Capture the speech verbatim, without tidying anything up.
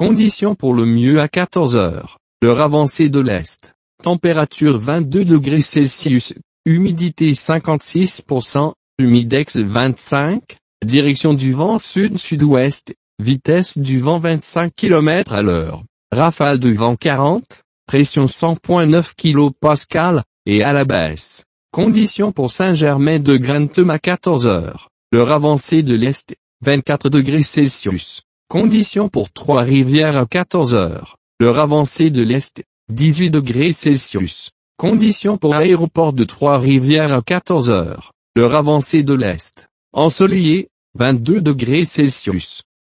Conditions pour le mieux à quatorze heures. L'heure avancée de l'Est. Température vingt-deux degrés Celsius. Humidité cinquante-six pour cent. Humidex vingt-cinq. Direction du vent sud-sud-ouest. Vitesse du vent vingt-cinq kilomètres à l'heure. Rafale de vent quarante. Pression cent virgule neuf kilopascales, et à la baisse. Conditions pour Saint-Germain-de-Grantham à quatorze heures. L'heure avancée de l'Est. vingt-quatre degrés Celsius. Conditions pour Trois-Rivières à quatorze heures. L'heure avancée de l'Est. dix-huit degrés Celsius. Conditions pour Aéroport de Trois-Rivières à quatorze heures. L'heure avancée de l'Est. Ensoleillé. vingt-deux degrés Celsius.